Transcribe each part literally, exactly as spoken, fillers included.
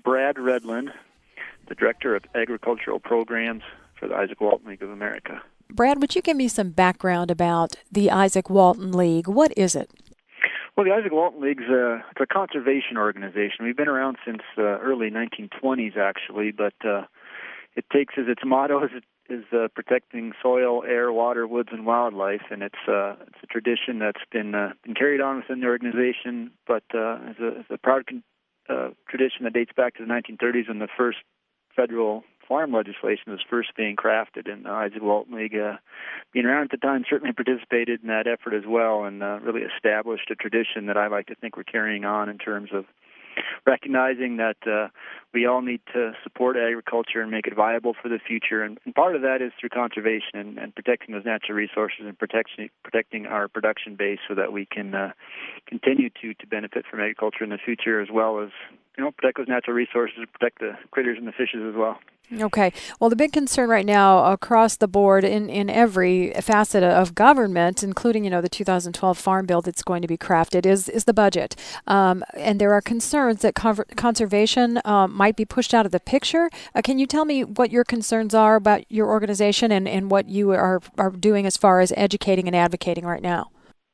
Brad Redland, the Director of Agricultural Programs for the Izaak Walton League of America. Brad, would you give me some background about the Izaak Walton League? What is it? Well, the Izaak Walton League's a, it's a conservation organization. We've been around since the uh, early nineteen twenties, actually, but uh, it takes as its motto is, is uh, protecting soil, air, water, woods, and wildlife, and it's uh, it's a tradition that's been uh, been carried on within the organization, but uh, it's, a, it's a proud con- uh, tradition that dates back to the nineteen thirties when the first federal farm legislation was first being crafted, and the Izaak Walton League, uh, being around at the time, certainly participated in that effort as well, and uh, really established a tradition that I like to think we're carrying on in terms of recognizing that uh, we all need to support agriculture and make it viable for the future, and, and part of that is through conservation and, and protecting those natural resources and protecting protecting our production base so that we can uh, continue to to benefit from agriculture in the future, as well as you know protect those natural resources, protect the critters and the fishes as well. Okay. Well, the big concern right now across the board in, in every facet of government, including, you know, the two thousand twelve Farm Bill that's going to be crafted, is is the budget. Um, and there are concerns that con- conservation um, might be pushed out of the picture. Uh, can you tell me what your concerns are about your organization and, and what you are, are doing as far as educating and advocating right now?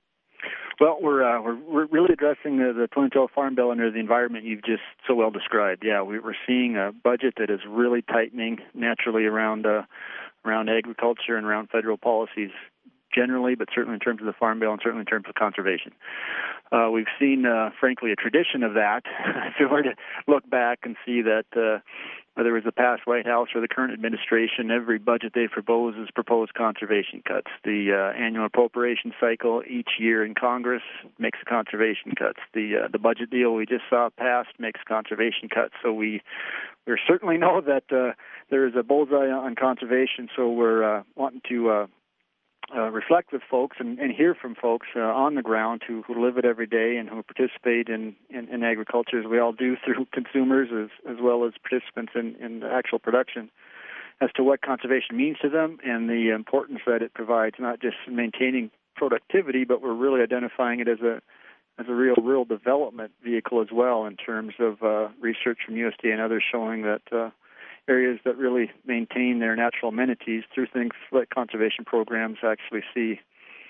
Well, we're, uh, we're we're really addressing the, the twenty twelve Farm Bill under the environment you've just so well described. Yeah, we, we're seeing a budget that is really tightening naturally around uh, around agriculture and around federal policies generally, but certainly in terms of the Farm Bill and certainly in terms of conservation. Uh, we've seen, uh, frankly, a tradition of that. If we were to look back and see that uh, whether it was the past White House or the current administration, every budget they propose is proposed conservation cuts. The uh, annual appropriation cycle each year in Congress makes conservation cuts. The uh, the budget deal we just saw passed makes conservation cuts. So we we certainly know that uh, there is a bullseye on conservation. So we're uh, wanting to uh, Uh, reflect with folks and, and hear from folks uh, on the ground who, who live it every day and who participate in, in, in agriculture, as we all do, through consumers as, as well as participants in, in the actual production, as to what conservation means to them and the importance that it provides, not just in maintaining productivity, but we're really identifying it as a as a real rural development vehicle as well, in terms of uh, research from U S D A and others showing that uh, areas that really maintain their natural amenities through things like conservation programs actually see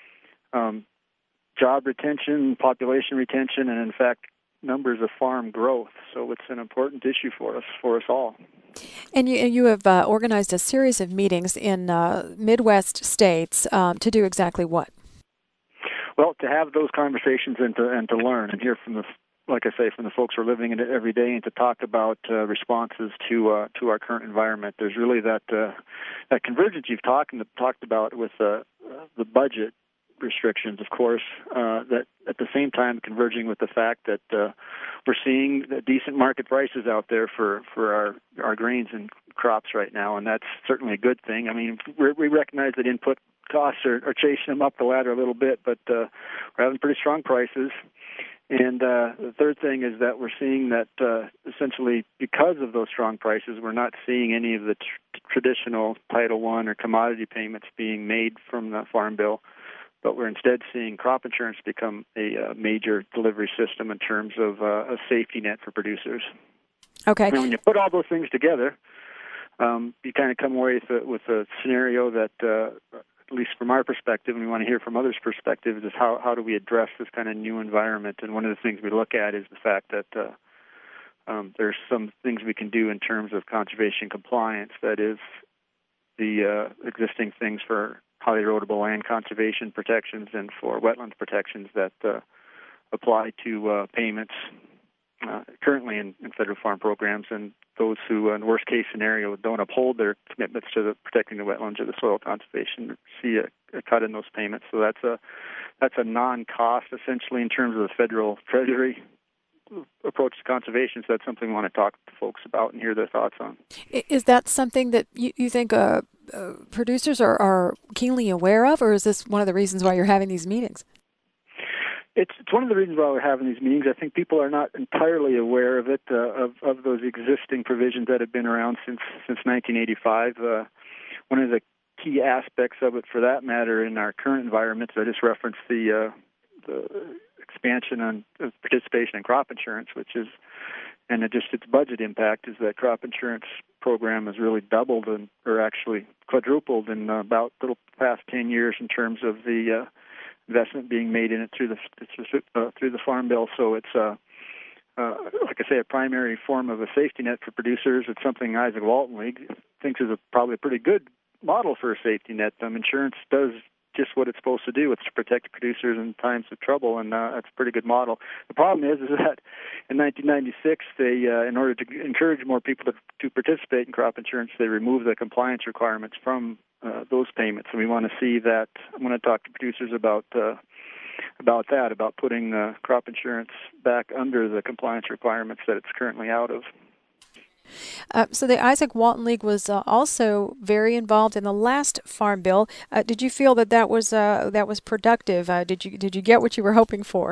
um, job retention, population retention, and in fact, numbers of farm growth. So it's an important issue for us, for us all. And you, you have uh, organized a series of meetings in uh, Midwest states um, to do exactly what? Well, to have those conversations and to and to learn and hear from the like I say, from the folks who are living in it every day, and to talk about uh, responses to uh, to our current environment. There's really that uh, that convergence you've talked talked about with uh, the budget restrictions, of course. Uh, that at the same time converging with the fact that uh, we're seeing decent market prices out there for for our our grains and crops right now, and that's certainly a good thing. I mean, we we recognize that input costs are, are chasing them up the ladder a little bit, but uh, we're having pretty strong prices. And uh, the third thing is that we're seeing that uh, essentially because of those strong prices, we're not seeing any of the tr- traditional Title One or commodity payments being made from the Farm Bill, but we're instead seeing crop insurance become a uh, major delivery system in terms of uh, a safety net for producers. Okay. And when you put all those things together, um, you kind of come away with a, with a scenario that uh, at least from our perspective, and we want to hear from others' perspectives, is how, how do we address this kind of new environment. And one of the things we look at is the fact that uh, um, there's some things we can do in terms of conservation compliance, that is the uh, existing things for highly erodible land conservation protections and for wetlands protections that uh, apply to uh, payments uh, currently in, in federal farm programs, and those who, in worst case scenario, don't uphold their commitments to the protecting the wetlands or the soil conservation see a, a cut in those payments. So that's a that's a non-cost essentially in terms of the federal treasury approach to conservation. So that's something we want to talk to folks about and hear their thoughts on. Is that something that you, you think uh, uh, producers are, are keenly aware of, or is this one of the reasons why you're having these meetings? It's, it's one of the reasons why we're having these meetings. I think people are not entirely aware of it, uh, of, of those existing provisions that have been around since since nineteen eighty-five. Uh, one of the key aspects of it, for that matter, in our current environment, I just referenced the, uh, the expansion on of participation in crop insurance, which is and it just its budget impact is that crop insurance program has really doubled and or actually quadrupled in uh, about the past ten years in terms of the uh, investment being made in it through the uh, through the Farm Bill. So it's uh, uh, like I say, a primary form of a safety net for producers. It's something Isaac Walton League thinks is a, probably a pretty good model for a safety net. Um, insurance does just what it's supposed to do. It's to protect producers in times of trouble, and uh, that's a pretty good model. The problem is, is that in nineteen ninety-six, they, uh, in order to encourage more people to, to participate in crop insurance, they removed the compliance requirements from uh, those payments. And we want to see that. I'm going to talk to producers about uh, about that, about putting uh, crop insurance back under the compliance requirements that it's currently out of. Uh, so the Isaac Walton League was uh, also very involved in the last Farm Bill. Uh, did you feel that that was uh, that was productive? Uh, did you did you get what you were hoping for?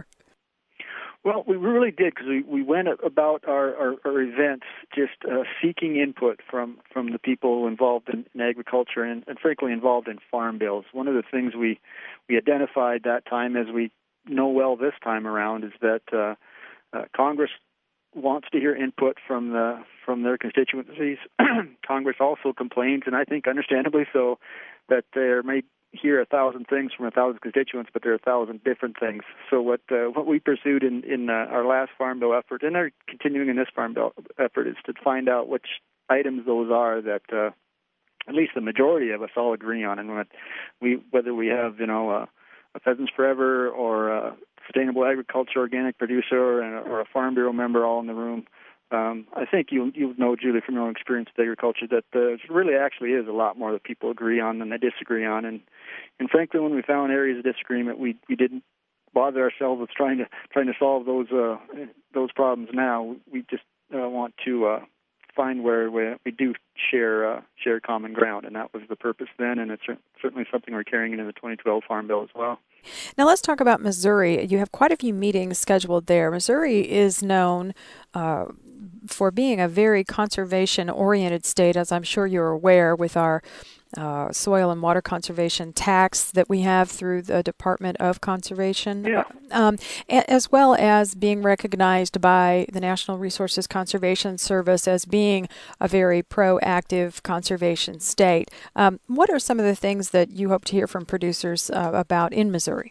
Well, we really did, because we, we went about our, our, our events just uh, seeking input from, from the people involved in, in agriculture and, and frankly involved in farm bills. One of the things we, we identified that time, as we know well this time around, is that uh, uh, Congress wants to hear input from the from their constituencies. Congress also complains, and I think understandably so, that there may hear a thousand things from a thousand constituents, but there are a thousand different things. So what uh, what we pursued in in uh, our last Farm Bill effort, and are continuing in this Farm Bill effort, is to find out which items those are that uh, at least the majority of us all agree on, and what we whether we have you know uh, a Pheasants Forever or a Sustainable Agriculture organic producer and a, or a Farm Bureau member all in the room. Um, I think you you know, Julie, from your own experience with agriculture, that uh, there really actually is a lot more that people agree on than they disagree on. And and frankly, when we found areas of disagreement, we we didn't bother ourselves with trying to trying to solve those uh, those problems now. We just uh, want to uh, find where we, we do share uh, share common ground, and that was the purpose then, and it's certainly something we're carrying into the twenty twelve Farm Bill as well. Now let's talk about Missouri. You have quite a few meetings scheduled there. Missouri is known uh, for being a very conservation-oriented state, as I'm sure you're aware, with our uh, soil and water conservation tax that we have through the Department of Conservation, yeah. um, as well as being recognized by the National Resources Conservation Service as being a very proactive conservation state. Um, what are some of the things that you hope to hear from producers uh, about in Missouri?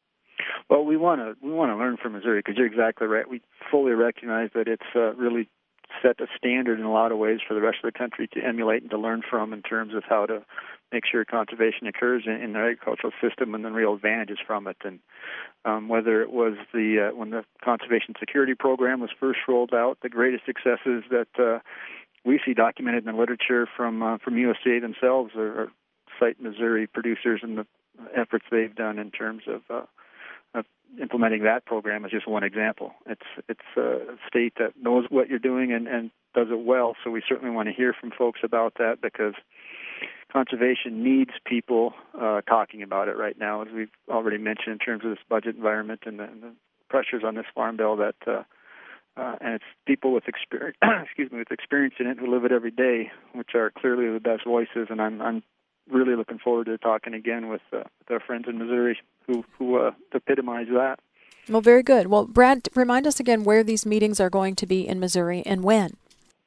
Well, we want to we want to learn from Missouri, because you're exactly right. We fully recognize that it's uh, really set a standard in a lot of ways for the rest of the country to emulate and to learn from, in terms of how to make sure conservation occurs in, in the agricultural system and the real advantages from it. And um, whether it was the uh, when the Conservation Security Program was first rolled out, the greatest successes that uh, we see documented in the literature from uh, from U S D A themselves are, are cite Missouri producers and the efforts they've done in terms of uh, implementing that program is just one example. It's it's a state that knows what you're doing and, and does it well, so we certainly want to hear from folks about that, because conservation needs people uh, talking about it right now, as we've already mentioned, in terms of this budget environment and the, and the pressures on this Farm Bill. That uh, uh, and it's people with experience, excuse me, with experience in it who live it every day, which are clearly the best voices. And I'm I'm really looking forward to talking again with, uh, with our friends in Missouri who, who uh, epitomize that. Well, very good. Well, Brad, remind us again where these meetings are going to be in Missouri and when.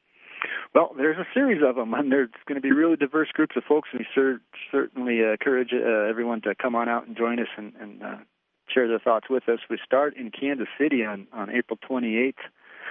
Well, there's a series of them, and there's going to be really diverse groups of folks. We cer- certainly uh, encourage uh, everyone to come on out and join us and, and uh, share their thoughts with us. We start in Kansas City on, on April twenty-eighth.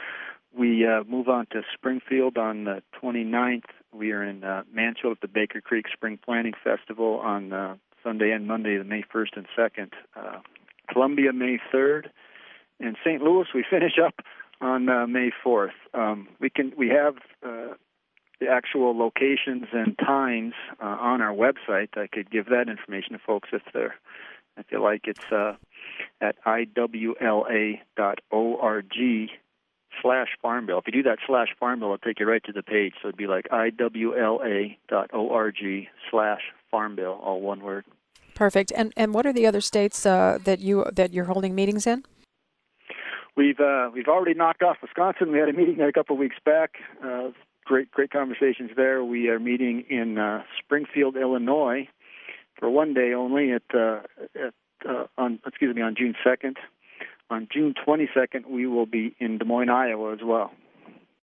We uh, move on to Springfield on the twenty-ninth. We are in uh, Mansfield at the Baker Creek Spring Planting Festival on uh, Sunday and Monday, the May first and second. Uh, Columbia, May third. In Saint Louis, we finish up on uh, May fourth. Um, we can we have uh, the actual locations and times uh, on our website. I could give that information to folks if they're if you like. It's uh, at I W L A dot org slash Farm Bill. If you do that slash Farm Bill, it'll take you right to the page. So it'd be like I W L A dot org slash Farm Bill, all one word. Perfect. And and what are the other states uh, that you that you're holding meetings in? We've uh, we've already knocked off Wisconsin. We had a meeting there a couple of weeks back. Uh, great great conversations there. We are meeting in uh, Springfield, Illinois, for one day only. At, uh, at uh, on excuse me on June second. On June twenty-second, we will be in Des Moines, Iowa, as well.